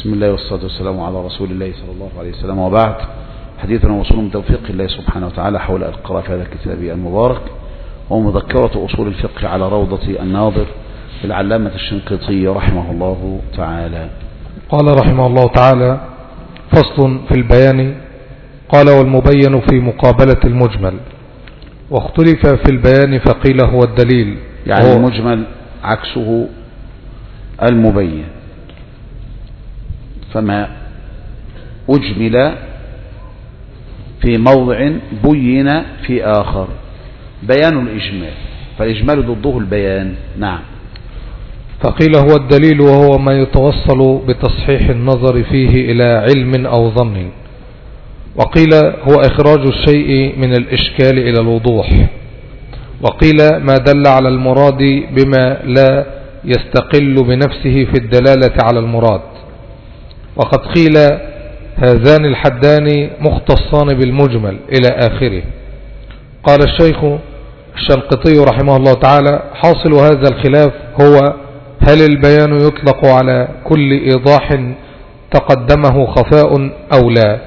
بسم الله والصلاة والسلام على رسول الله صلى الله عليه وسلم، وبعد. حديثنا وصول من توفيق الله سبحانه وتعالى حول القراءة في هذا الكتاب المبارك، ومذكرة أصول الفقه على روضة الناظر للعلامة الشنقيطي رحمه الله تعالى. قال رحمه الله تعالى: فصل في البيان. قال: والمبين في مقابلة المجمل، واختلف في البيان فقيل هو الدليل. يعني المجمل عكسه المبين، فما أجمل في موضع بين في آخر، بيان الإجمال، فالإجمال ضده البيان. نعم. فقيل هو الدليل، وهو ما يتوصل بتصحيح النظر فيه إلى علم أو ظن. وقيل هو إخراج الشيء من الإشكال إلى الوضوح. وقيل ما دل على المراد بما لا يستقل بنفسه في الدلالة على المراد. وقد قيل هذان الحدان مختصان بالمجمل إلى آخره. قال الشيخ الشنقيطي رحمه الله تعالى: حاصل هذا الخلاف هو هل البيان يطلق على كل إيضاح تقدمه خفاء أو لا،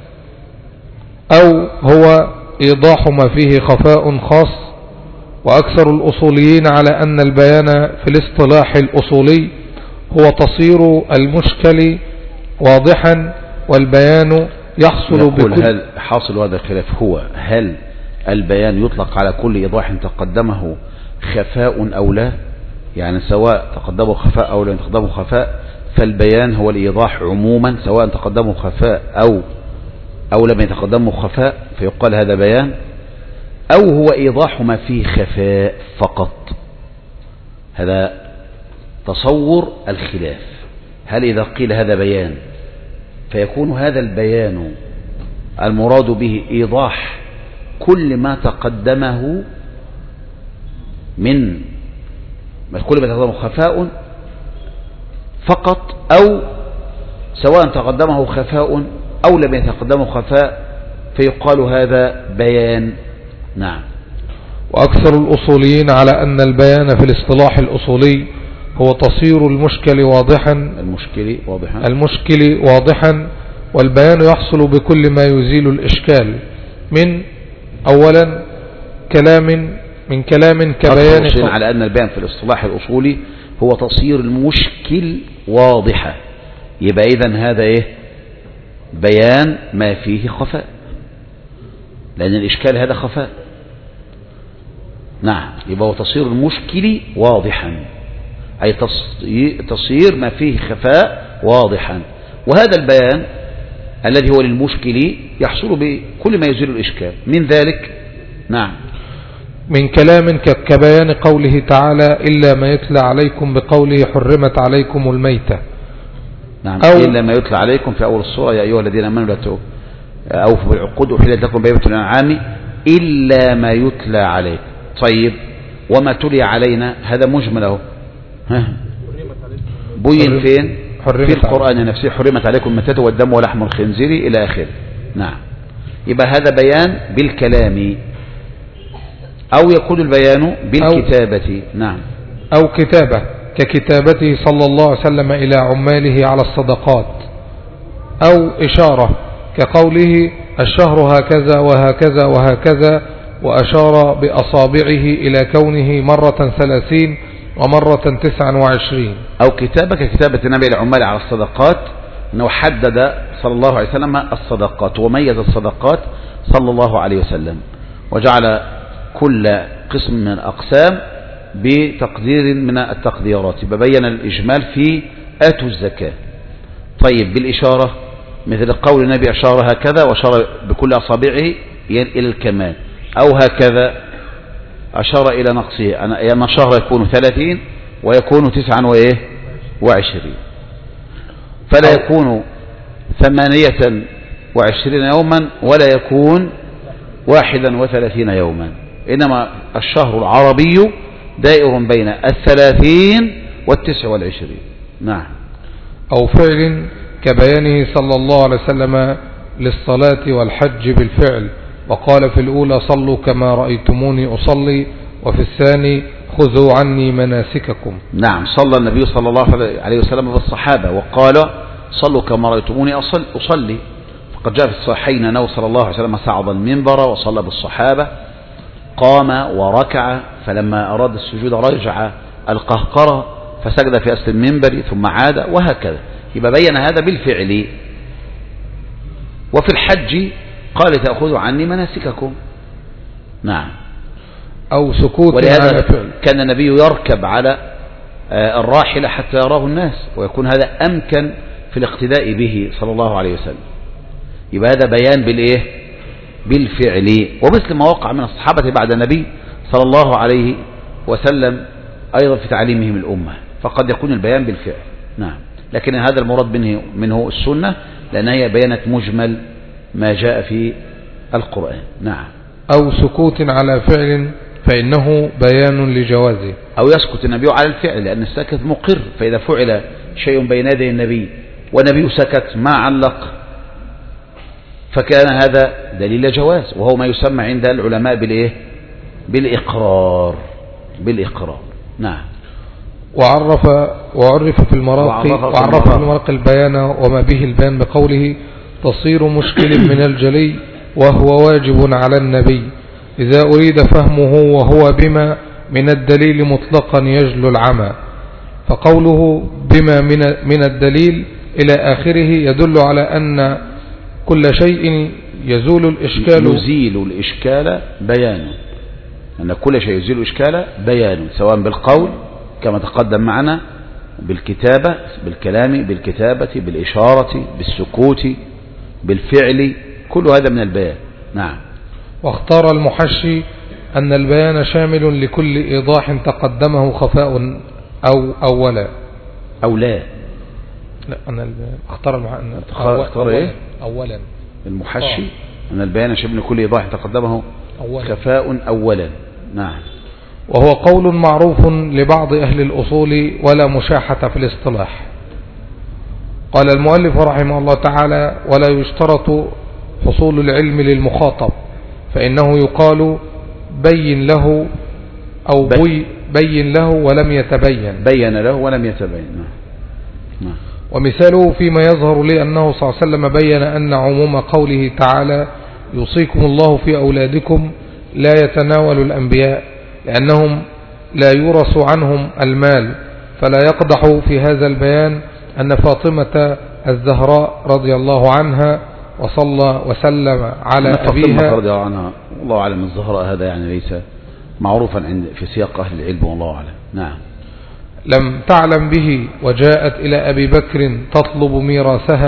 أو هو إيضاح ما فيه خفاء خاص. وأكثر الأصوليين على أن البيان في الاصطلاح الأصولي هو تصير المشكل واضحا، والبيان يحصل بكل. هل حاصل هذا الخلاف هو هل البيان يطلق على كل إيضاح تقدمه خفاء أو لا، يعني سواء تقدمه خفاء أو لم تقدمه خفاء، فالبيان هو الإيضاح عموما سواء تقدمه خفاء أو لم يتقدمه خفاء، فيقال هذا بيان، أو هو إيضاح ما فيه خفاء فقط. هذا تصور الخلاف. هل إذا قيل هذا بيان فيكون هذا البيان المراد به إيضاح كل ما تقدمه من كل ما تقدمه خفاء فقط، أو سواء تقدمه خفاء أو لم يتقدمه خفاء فيقال هذا بيان. نعم. وأكثر الأصوليين على أن البيان في الاصطلاح الأصولي هو تصير المشكل واضحا، والبيان يحصل بكل ما يزيل الإشكال من أولا من كلام كبيان. على أن البيان في الاصطلاح الأصولي هو تصير المشكل واضحة، يبقى إذن هذا إيه؟ بيان ما فيه خفاء، لأن الإشكال هذا خفاء. نعم. يبقى هو تصير المشكل واضحا، أي تصير ما فيه خفاء واضحا، وهذا البيان الذي هو للمشكل يحصل بكل ما يزيل الإشكال من ذلك. نعم. من كلام كبيان قوله تعالى: إلا ما يتلى عليكم بقوله حرمت عليكم الميتة. نعم. إلا ما يتلى عليكم في أول السورة: يا أيها الذين آمنوا لا أوفوا بالعقود أحلت لكم بهيمة الأنعام إلا ما يتلى عليكم. طيب، وما تلي علينا هذا مجمل اهو، بين فين؟ في القرآن نفسه: حرمت عليكم الميتة والدم ولحم الخنزير إلى آخره. نعم. يبقى هذا بيان بالكلام، أو يكون البيان بالكتابة. نعم. أو كتابة ككتابته صلى الله عليه وسلم إلى عماله على الصدقات، أو إشارة كقوله: الشهر هكذا وهكذا وهكذا، وأشار بأصابعه إلى كونه مرة 30 ومرة 29. أو كتابة ككتابة النبي العمال على الصدقات، أنه حدد صلى الله عليه وسلم الصدقات وميز الصدقات صلى الله عليه وسلم، وجعل كل قسم من الأقسام بتقدير من التقديرات، ببين الإجمال في آتوا الزكاة. طيب، بالإشارة مثل قول النبي: أشار هكذا وأشار بكل أصابعه إلى الكمال، أو هكذا أشار إلى نقصه، أن الشهر يكون 30 ويكون 29، فلا يكون 28 يوما ولا يكون 31 يوما، إنما الشهر العربي دائر بين 30 و29. نعم. أو فعل كبيانه صلى الله عليه وسلم للصلاة والحج بالفعل، وقال في الأولى: صلوا كما رأيتموني أصلي، وفي الثاني: خذوا عني مناسككم. نعم. صلى النبي صلى الله عليه وسلم بالصحابة وقال: صلوا كما رأيتموني أصلي. فقد جاء في الصحيحين أنه صلى الله عليه وسلم صعد المنبر وصلى بالصحابة، قام وركع، فلما أراد السجود رجع القهقرة فسجد في أصل المنبر ثم عاد، وهكذا. يبقى بين هذا بالفعل. وفي الحج قال تأخذوا عني مناسككم. نعم. أو سكوت. ولهذا كان النبي يركب على الراحلة حتى يراه الناس، ويكون هذا أمكن في الاقتداء به صلى الله عليه وسلم. يبقى هذا بيان بالإيه؟ بالفعل. ومثل ما وقع من الصحابة بعد النبي صلى الله عليه وسلم أيضا في تعليمهم الأمة، فقد يكون البيان بالفعل. نعم. لكن هذا المراد منه السنة، لأن هي بيانت مجمل ما جاء في القرآن. نعم. أو سكوت على فعل فإنه بيان لجوازه. أو يسكت النبي على الفعل، لأن السكت مقر، فإذا فعل شيء بين يدي النبي والنبي سكت ما علق فكان هذا دليل جواز، وهو ما يسمى عند العلماء بالإيه؟ بالإقرار. نعم. وعرف في المراقي البيان وما به البيان بقوله تصير مشكل من الجلي وهو واجب على النبي إذا أريد فهمه وهو بما من الدليل مطلقا يجلو العمى. فقوله بما من الدليل إلى آخره يدل على أن كل شيء يزيل الإشكال بيان، أن كل شيء يزيل الإشكال بيان، سواء بالقول كما تقدم معنا، بالكتابة، بالكلام، بالكتابة، بالإشارة، بالسكوت، بالفعل، كل هذا من البيان. نعم. واختار المحشي أن البيان شامل لكل إيضاح تقدمه خفاء أو لا. لا، أنا اختار إيه؟ أولا المحشي أن البيان شامل لكل إيضاح تقدمه خفاء أولا. نعم. وهو قول معروف لبعض أهل الأصول ولا مشاحة في الاصطلاح. قال المؤلف رحمه الله تعالى: ولا يشترط حصول العلم للمخاطب، فإنه يقال بين له أو بين له ولم يتبين. بين له ولم يتبين. نعم. ومثاله فيما يظهر لي أنه صلى الله عليه وسلم بين أن عموم قوله تعالى يوصيكم الله في أولادكم لا يتناول الأنبياء، لأنهم لا يورث عنهم المال، فلا يقدح في هذا البيان أن فاطمة الزهراء رضي الله عنها وصلى وسلم على أبيها رضي الله عنها، الله أعلم الزهراء هذا يعني ليس معروفا في سياق أهل العلم والله أعلم. نعم. لم تعلم به، وجاءت إلى أبي بكر تطلب ميراثها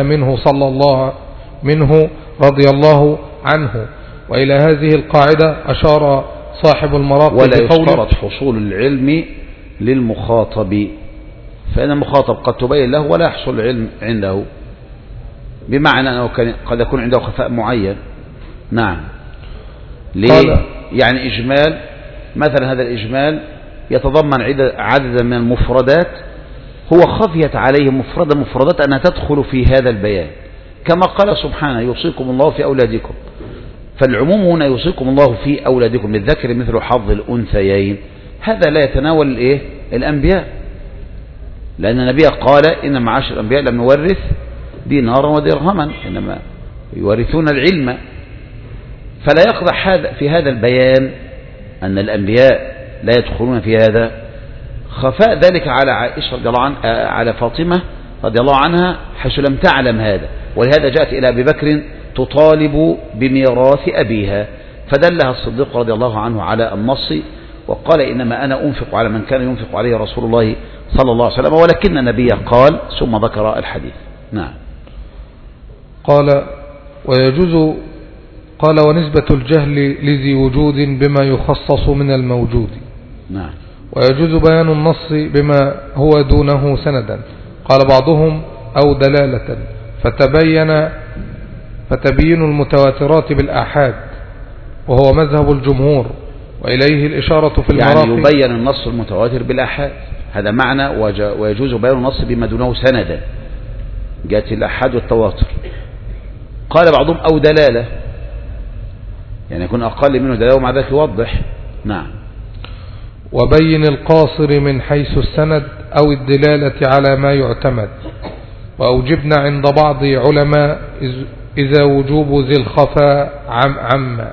منه رضي الله عنه. وإلى هذه القاعدة أشار صاحب المراقي ولا يشترط حصول العلم للمخاطب، فإن المخاطب قد تبين له ولا يحصل العلم عنده، بمعنى أنه قد يكون عنده خفاء معين. نعم. ليه؟ يعني إجمال مثلا، هذا الإجمال يتضمن عددا من المفردات هو خفيت عليه مفردات أنها تدخل في هذا البيان، كما قال سبحانه يوصيكم الله في أولادكم. فالعموم هنا يوصيكم الله في أولادكم للذكر مثل حظ الأنثيين، هذا لا يتناول الأنبياء، لأن النبي قال إن معاشر الأنبياء لم نورث دينارا ودرهما، إنما يورثون العلم. فلا يقضح في هذا البيان أن الأنبياء لا يدخلون في هذا، خفاء ذلك على عائشة رضي الله عنها، على فاطمة رضي الله عنها، حيث لم تعلم هذا، ولهذا جاءت إلى أبي بكر تطالب بميراث أبيها، فدلها الصديق رضي الله عنه على النص، وقال إنما أنا أنفق على من كان ينفق عليه رسول الله صلى الله عليه وسلم، ولكن النبي قال، ثم ذكر الحديث. نعم. قال ونسبة الجهل لذي وجود بما يخصص من الموجود. نعم. ويجوز بيان النص بما هو دونه سندا. قال بعضهم أو دلالة، فتبين المتواترات بالآحاد، وهو مذهب الجمهور، وإليه الإشارة في المراقي. يعني يبين النص المتواتر بالآحاد، هذا معنى. ويجوز بيان النص بما دونه سندا، جاءت الآحاد والتواتر. قال بعضهم أو دلالة، يعني يكون أقل منه دلالة ومع ذلك يوضح. نعم. وبين القاصر من حيث السند أو الدلالة على ما يعتمد، وأوجبنا عند بعض علماء إذا وجوب ذي الخفاء عما.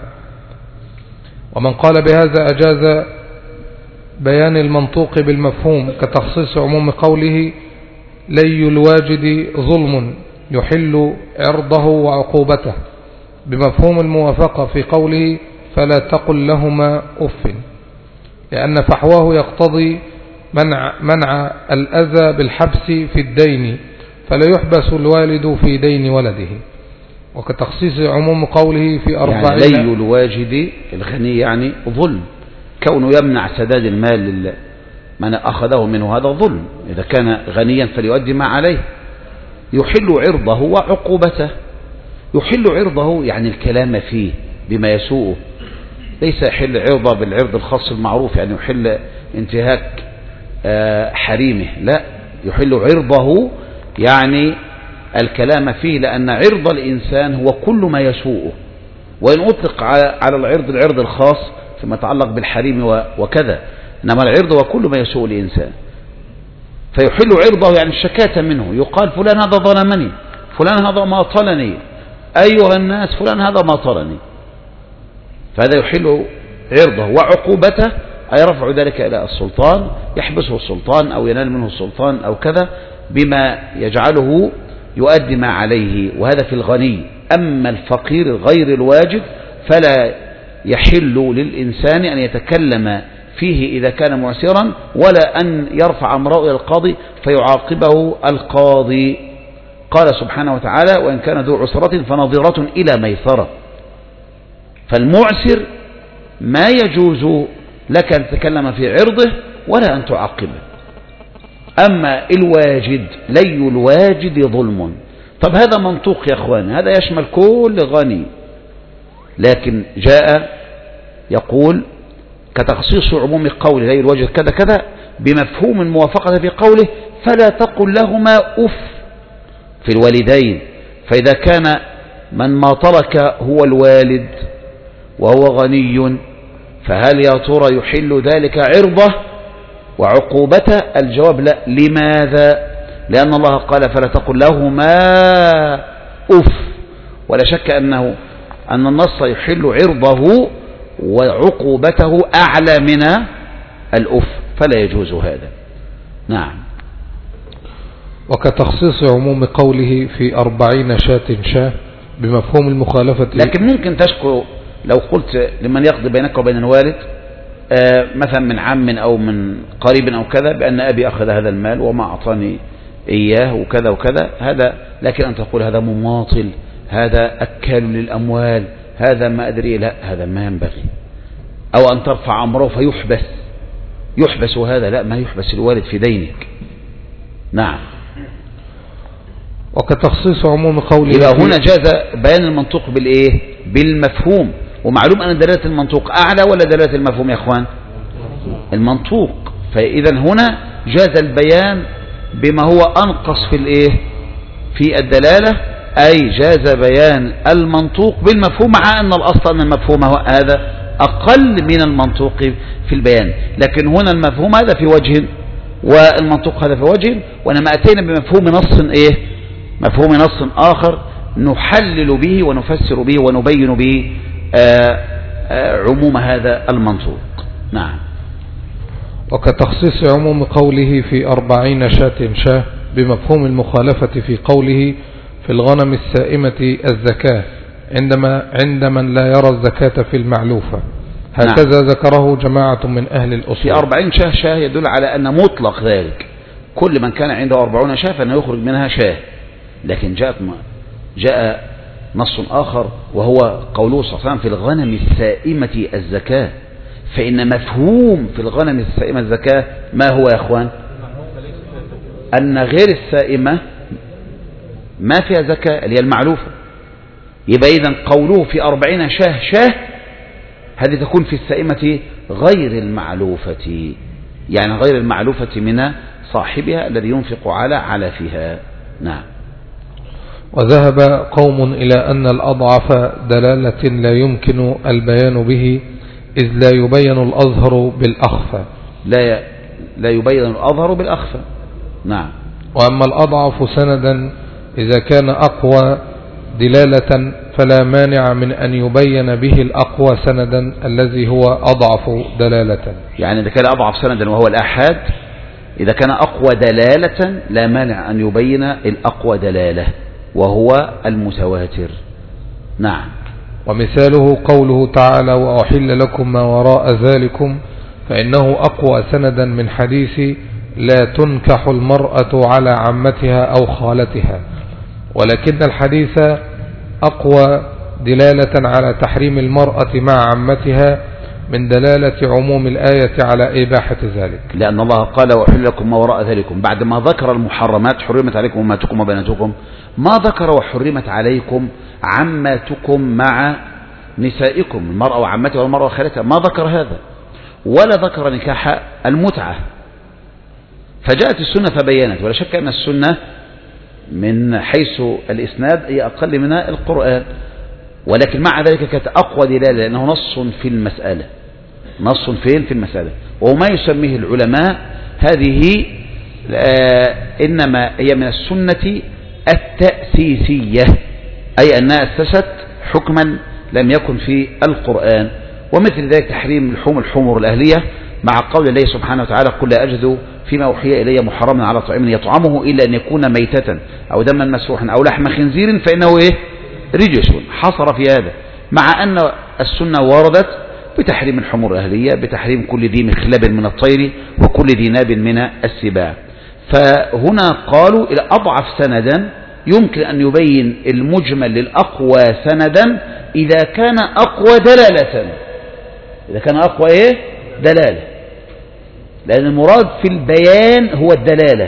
ومن قال بهذا أجاز بيان المنطوق بالمفهوم كتخصيص عموم قوله لي الواجد ظلم يحل عرضه وعقوبته بمفهوم الموافقة في قوله فلا تقل لهما أف، لأن فحواه يقتضي منع الأذى بالحبس في الدين فلا يحبس الوالد في دين ولده. وكتخصيص عموم قوله في 40 يعني لي الواجد الغني يعني ظلم، كونه يمنع سداد المال من أخذه منه هذا ظلم، إذا كان غنيا فليؤدي ما عليه. يحل عرضه وعقوبته، يحل عرضه يعني الكلام فيه بما يسوءه، ليس يحل عرضه بالعرض الخاص المعروف يعني يحل انتهاك حريمه، لا، يحل عرضه يعني الكلام فيه، لأن عرض الإنسان هو كل ما يسوءه، وإن أطلق على العرض الخاص فيما يتعلق بالحريم وكذا، إنما العرض هو كل ما يسوء الإنسان. فيحل عرضه يعني الشكاة منه، يقال فلان هذا ظلمني، فلان هذا ماطلني، أيها الناس فلان هذا ماطلني، فهذا يحل عرضه. وعقوبته أي رفع ذلك إلى السلطان، يحبسه السلطان أو ينال منه السلطان أو كذا بما يجعله يؤدي ما عليه، وهذا في الغني. أما الفقير غير الواجد فلا يحل للإنسان أن يتكلم فيه إذا كان معسرا، ولا أن يرفع أمره إلى القاضي فيعاقبه القاضي. قال سبحانه وتعالى وإن كان ذو عسرة فنظرة إلى ميسرة. فالمعسر ما يجوز لك أن تتكلم في عرضه ولا أن تعاقبه. أما الواجد لي الواجد ظلم، طب هذا منطوق يا أخوان، هذا يشمل كل غني، لكن جاء يقول كتخصيص عموم قوله لي الواجد كذا كذا بمفهوم الموافقة في قوله فلا تقل لهما أف في الوالدين. فإذا كان من ما ترك هو الوالد وهو غني فهل يا ترى يحل ذلك عرضه وعقوبته؟ الجواب لا. لماذا؟ لأن الله قال فلا تقل لهما أف، ولا شك أن النص يحل عرضه وعقوبته أعلى من الأف، فلا يجوز هذا. نعم. وكتخصيص عموم قوله في 40 شاة بمفهوم المخالفة. لكن ممكن تشكو لو قلت لمن يقضي بينك وبين الوالد مثلا من عم أو من قريب أو كذا بأن أبي أخذ هذا المال وما أعطاني إياه وكذا وكذا، هذا لكن أن تقول هذا مماطل، هذا أكال للأموال، هذا ما أدري، لا، هذا ما ينبغي. أو أن ترفع أمره فيحبس هذا، لا، ما يحبس الوالد في دينك. نعم. وكتخصيص عموم قوله إذا هنا جاز بيان المنطوق بالإيه؟ بالمفهوم. ومعلوم أن دلالة المنطوق أعلى ولا دلالة المفهوم يا أخوان؟ المنطوق. فإذا هنا جاز البيان بما هو أنقص في الإيه؟ في الدلالة، أي جاز بيان المنطوق بالمفهوم، مع أن الأصل أن المفهوم هذا أقل من المنطوق في البيان. لكن هنا المفهوم هذا في وجه والمنطوق هذا في وجه، وإنما أتينا بمفهوم نص إيه؟ مفهوم نص آخر نحلل به ونفسر به ونبين به عموم هذا المنطوق. نعم. وكتخصيص عموم قوله في 40 شاة بمفهوم المخالفة في قوله في الغنم السائمة الزكاة عند من لا يرى الزكاة في المعلوفة، هكذا نعم. ذكره جماعة من أهل الأصول. في 40 شاة يدل على أن مطلق ذلك كل من كان عنده 40 شاة فإنه يخرج منها شاة. لكن جاء نص آخر وهو قوله صلى الله عليه وسلم في الغنم السائمة الزكاة، فإن مفهوم في الغنم السائمة الزكاة ما هو يا أخوان؟ أن غير السائمة ما فيها زكاة اللي هي المعلوفة. يبقى إذن قوله في 40 شاة هذه تكون في السائمة غير المعلوفة، يعني غير المعلوفة من صاحبها الذي ينفق على علفها. نعم. وذهب قوم إلى أن الأضعف دلالة لا يمكن البيان به إذ لا يبين الأظهر بالأخفى. لا يبين الأظهر بالأخفى. نعم. وأما الأضعف سندا إذا كان أقوى دلالة فلا مانع من أن يبين به الأقوى سندا الذي هو أضعف دلالة. يعني إذا كان أضعف سندا وهو الآحاد، إذا كان أقوى دلالة لا مانع أن يبين الأقوى دلالة وهو المتواتر. نعم. ومثاله قوله تعالى وأحل لكم ما وراء ذلكم فإنه أقوى سندا من حديث لا تنكح المرأة على عمتها أو خالتها، ولكن الحديث أقوى دلالة على تحريم المرأة مع عمتها من دلالة عموم الآية على إباحة ذلك، لأن الله قال وأحل لكم ما وراء ذلكم بعد ما ذكر المحرمات حرمت عليكم أمهاتكم وبناتكم، ما ذكر وحرمت عليكم عماتكم مع نسائكم، المرأة وعمتها والمرأة وخالتها، ما ذكر هذا، ولا ذكر نكاح المتعة. فجاءت السنة فبينت، ولا شك أن السنة من حيث الإسناد هي أقل من القرآن، ولكن مع ذلك كانت أقوى دلالة لأنه نص في المسألة، نص في المسألة، وما يسميه العلماء هذه إنما هي من السنة التأسيسية، أي أنها أسست حكما لم يكن في القرآن. ومثل ذلك تحريم لحوم الحمر الأهلية مع قول الله سبحانه وتعالى قل لا أجد فيما أوحي إلي محرما على طعام يطعمه إلا أن يكون ميتة أو دما مسفوحا أو لحم خنزير فإنه رجس، حصر في هذا، مع أن السنة وردت بتحريم الحمر الأهلية، بتحريم كل ذي مخلب من الطير وكل ذي ناب من السباع. فهنا قالوا إلى أضعف سندا يمكن أن يبين المجمل للأقوى سندا إذا كان أقوى دلالة، إذا كان أقوى دلالة، لأن المراد في البيان هو الدلالة.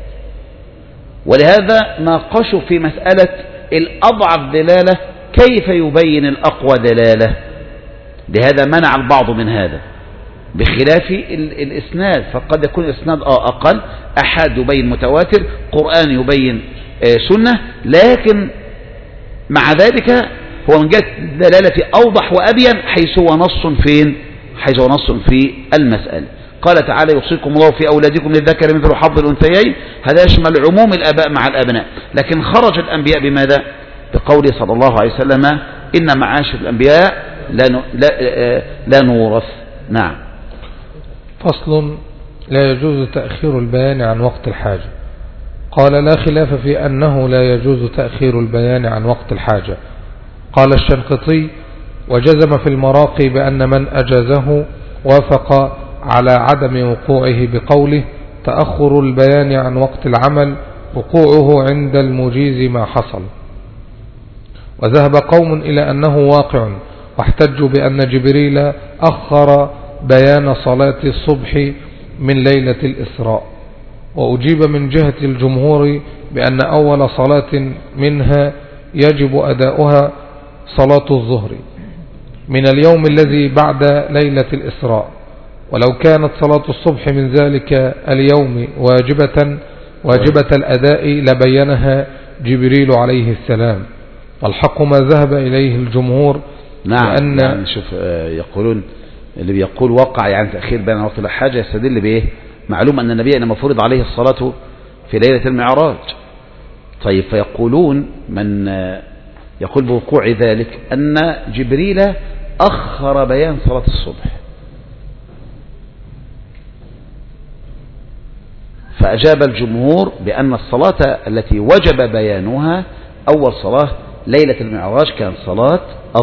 ولهذا ناقشوا في مسألة الأضعف دلالة كيف يبين الأقوى دلالة، لهذا منع البعض من هذا بخلاف الإسناد، فقد يكون الإسناد أقل، أحد يبين متواتر، قرآن يبين سنة، لكن مع ذلك هو من جهة دلالة أوضح وأبين حيث هو نص فين؟ حيث هو نص في المسألة. قال تعالى يوصيكم الله في أولادكم للذكر مثل حظ الأنثيين، هذا يشمل عموم الآباء مع الأبناء، لكن خرج الأنبياء بماذا؟ بقوله صلى الله عليه وسلم إن معاشر الأنبياء لا نورث. نعم. فصل لا يجوز تأخير البيان عن وقت الحاجة. قال لا خلاف في أنه لا يجوز تأخير البيان عن وقت الحاجة. قال الشنقيطي وجزم في المراقي بأن من أجازه وافق على عدم وقوعه بقوله تأخر البيان عن وقت العمل وقوعه عند المجيز ما حصل. وذهب قوم إلى أنه واقع، واحتجوا بأن جبريل أخر بيان صلاة الصبح من ليلة الإسراء. وأجيب من جهة الجمهور بأن أول صلاة منها يجب أداؤها صلاة الظهر من اليوم الذي بعد ليلة الإسراء، ولو كانت صلاة الصبح من ذلك اليوم واجبة الأداء لبينها جبريل عليه السلام، والحق ما ذهب إليه الجمهور. نعم. يعني شوف يقولون اللي بيقول وقع يعني تأخير بين وقت الحاجة يستدل بإيه؟ معلوم أن النبي إنما فرض عليه الصلاة في ليلة المعراج. طيب فيقولون من يقول بوقوع ذلك أن جبريل أخر بيان صلاة الصبح، فأجاب الجمهور بأن الصلاة التي وجب بيانها أول صلاة ليلة المعراج كانت صلاة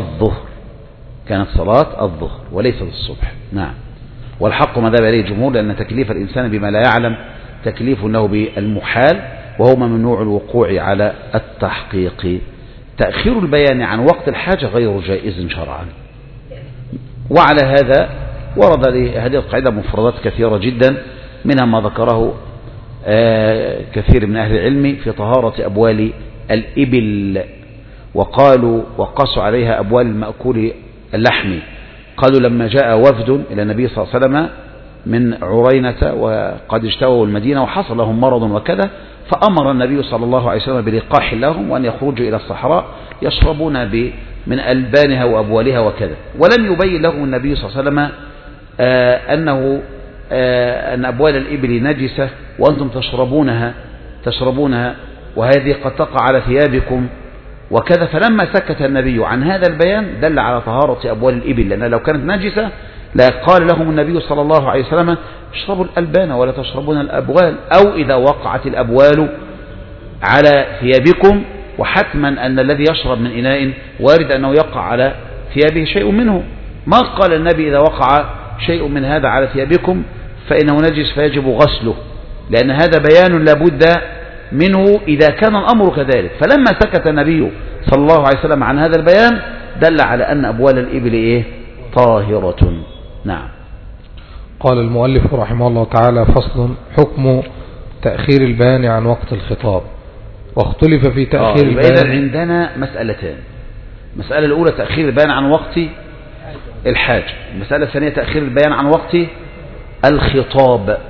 الظهر وليس الصبح. نعم. والحق ما ذهب إليه الجمهور لأن تكليف الإنسان بما لا يعلم تكليف له بالمحال، وهو ممنوع الوقوع على التحقيق. تأخير البيان عن وقت الحاجة غير جائز شرعا. وعلى هذا ورد لهذه القاعدة مفردات كثيرة جدا، منها ما ذكره كثير من أهل العلم في طهارة أبوال الإبل، وقالوا وقصوا عليها أبوال المأكول اللحم. قالوا لما جاء وفد إلى النبي صلى الله عليه وسلم من عرينة وقد اجتووا المدينة وحصل لهم مرض وكذا، فأمر النبي صلى الله عليه وسلم بلقاح لهم وأن يخرجوا إلى الصحراء يشربون من ألبانها وأبوالها وكذا، ولم يبين لهم النبي صلى الله عليه وسلم أن أبوال الإبل نجسة وأنتم تشربونها تشربونها وهذه قد تقع على ثيابكم وكذا. فلما سكت النبي عن هذا البيان دل على طهارة أبوال الإبل، لأن لو كانت نجسة لا قال لهم النبي صلى الله عليه وسلم اشربوا الألبان ولا تشربون الأبوال، أو إذا وقعت الأبوال على ثيابكم، وحتما أن الذي يشرب من إناء وارد أنه يقع على ثيابه شيء منه. ما قال النبي إذا وقع شيء من هذا على ثيابكم فإنه نجس فيجب غسله، لأن هذا بيان لابد منه إذا كان الأمر كذلك. فلما سكت النبي صلى الله عليه وسلم عن هذا البيان دل على أن أبوال الإبل طاهرة. نعم. قال المؤلف رحمه الله تعالى: فصل: حكم تأخير البيان عن وقت الخطاب. واختلف في تأخير البيان. عندنا مسألتان: المسألة الأولى تأخير البيان عن وقت الحاجة، المسألة الثانية تأخير البيان عن وقت الخطاب.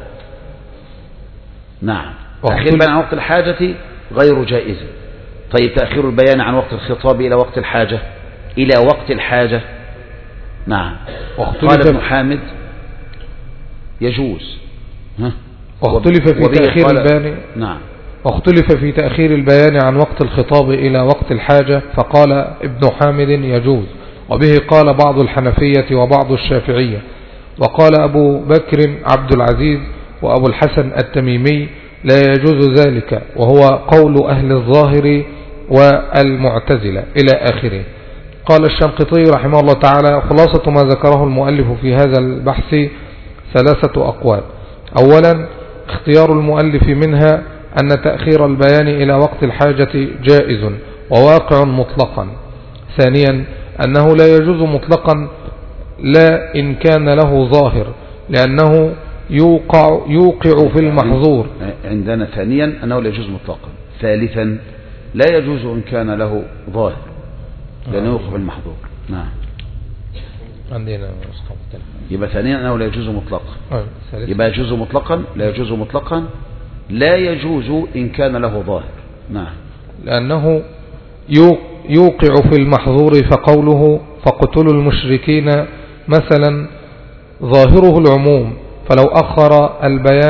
نعم. تأخير البيان عن وقت الحاجة غير جائز. طيب تأخير البيان عن وقت الخطاب إلى وقت الحاجة، إلى وقت الحاجة. نعم. قال ابن حامد يجوز. واختلف في تأخير البيان. نعم. واختلف في تأخير البيان عن وقت الخطاب إلى وقت الحاجة، فقال ابن حامد يجوز، وبه قال بعض الحنفية وبعض الشافعية، وقال أبو بكر عبد العزيز وأبو الحسن التميمي لا يجوز ذلك، وهو قول أهل الظاهر والمعتزلة إلى آخره. قال الشنقيطي رحمه الله تعالى: خلاصة ما ذكره المؤلف في هذا البحث 3 أقوال. أولا، اختيار المؤلف منها أن تأخير البيان إلى وقت الحاجة جائز وواقع مطلقا. ثانيا، أنه لا يجوز مطلقا لا إن كان له ظاهر، لأنه يوقع في المحظور. عندنا ثانيا أنه لا يجوز مطلقا. ثالثا، لا يجوز إن كان له ظاهر لأنه يوقع في المحظور. نعم. عندنا. يبقى ثانيا أنه لا يجوز مطلقا. يبقى يجوز مطلقا، لا يجوز مطلقا، لا يجوز إن كان له ظاهر. نعم. لأنه يوقع في المحظور، فقوله فاقتلوا المشركين مثلا ظاهره العموم، فلو أخر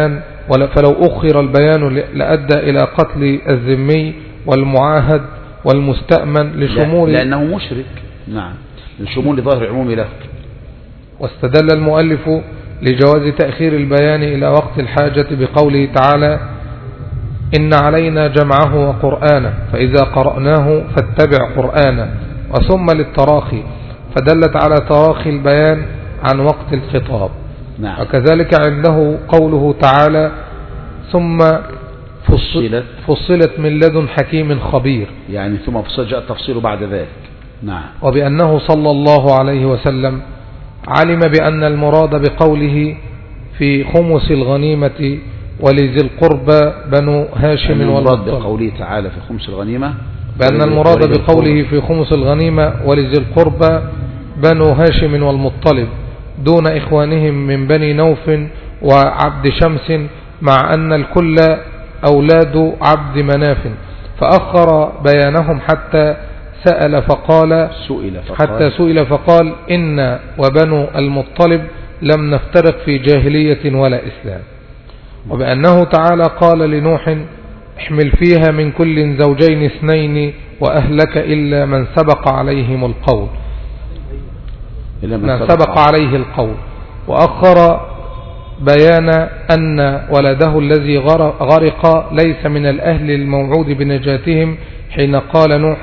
البيان لأدى إلى قتل الذمي والمعاهد والمستأمن لشمول، لأنه مشرك. نعم. لشمول ظاهر العموم له. واستدل المؤلف لجواز تأخير البيان إلى وقت الحاجة بقوله تعالى: إن علينا جمعه وقرآنه فإذا قرأناه فاتبع قرآنه، وثم للتراخي، فدلت على تراخي البيان عن وقت الخطاب. نعم. وكذلك عنده قوله تعالى: ثم فصلت من لدن حكيم خبير، يعني ثم جاء التفصيل بعد ذلك. نعم. وبأنه صلى الله عليه وسلم علم بأن المراد بقوله في خمس الغنيمة ولذي القربى بنو هاشم والمطلب، بقوله تعالى في خمس الغنيمة، بأن المراد بقوله في خمس الغنيمة ولذي القربى بنو هاشم والمطلب دون إخوانهم من بني نوف وعبد شمس، مع أن الكل أولاد عبد مناف، فأخر بيانهم حتى سئل فقال إن وبنو المطلب لم نفترق في جاهلية ولا إسلام. وبأنه تعالى قال لنوح: احمل فيها من كل زوجين 2 وأهلك إلا من سبق عليه القول. وأخر بيان أن ولده الذي غرق ليس من الأهل الموعود بنجاتهم حين قال نوح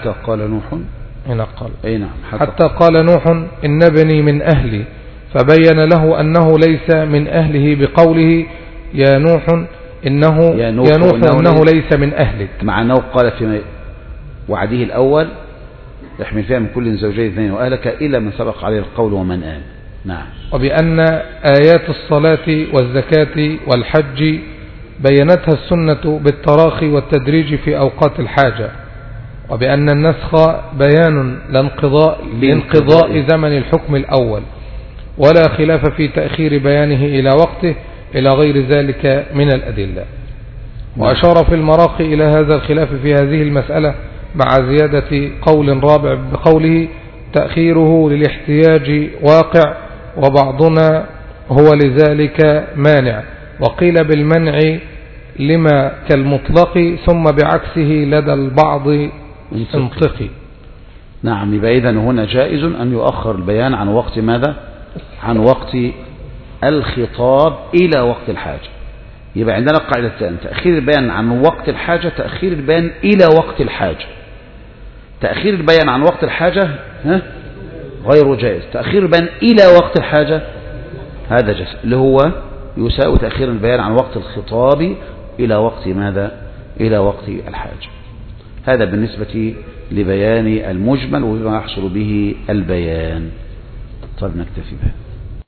حتى قال نوح إن ابني من أهلي، فبين له أنه ليس من أهله بقوله يا نوح إنه ليس من أهلك، مع أنه قال في وعده الأول يحمل فيها من كل زوجين 2 وأهلك إلا من سبق عليه القول ومن آمن. نعم. وبأن آيات الصلاة والزكاة والحج بينتها السنة بالتراخي والتدريج في أوقات الحاجة، وبأن النسخ بيان لانقضاء زمن الحكم الأول، ولا خلاف في تأخير بيانه إلى وقته إلى غير ذلك من الأدلة. وأشار في المراقي إلى هذا الخلاف في هذه المسألة مع زيادة قول رابع بقوله تأخيره للاحتياج واقع، وبعضنا هو لذلك مانع، وقيل بالمنع لما كالمطلق ثم بعكسه لدى البعض انطقي. نعم، يبقى إذن هنا جائز أن يؤخر البيان عن وقت ماذا؟ عن وقت الخطاب إلى وقت الحاجة. يبقى عندنا قاعدتان: تأخير البيان عن وقت الحاجة، تأخير البيان إلى وقت الحاجة. تأخير البيان عن وقت الحاجة غير جائز، تأخير البيان إلى وقت الحاجة هذا جائز، اللي هو يساوي تأخير البيان عن وقت الخطاب إلى وقت ماذا؟ إلى وقت الحاجة. هذا بالنسبة لبيان المجمل وما يحصل به البيان. طيب نكتفي به.